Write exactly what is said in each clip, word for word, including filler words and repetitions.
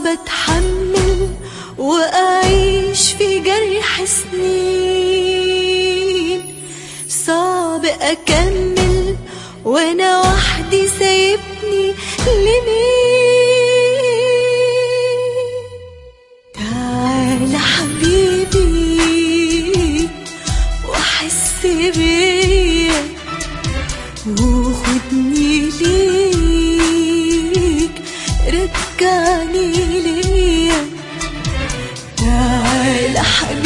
اتحمل واعيش في جرح سنين، صعب اكمل وانا وحدي سايبني لمين. تعال حبيبي وحس بيا وخدني ليك رجعني ليا. تعال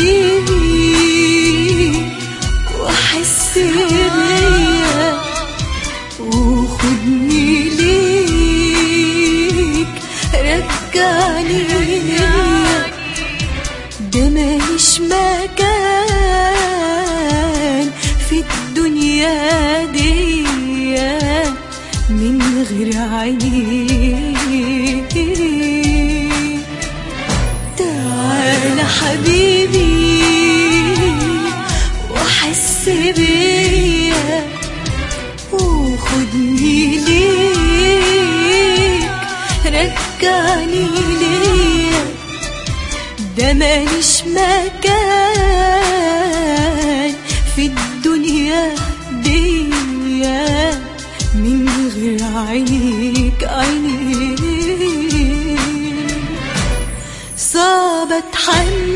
حبيبي وحس بيا وخدني ليك رجعني ليا. ده ماليش مكان في الدنيا دي من غير عينيك. تعال حبيبي وحس بيا وخدني ليك رجعني ليا. ده ماليش مكان في الدنيا دي من غير عينيك عينيك. صعب اتحمل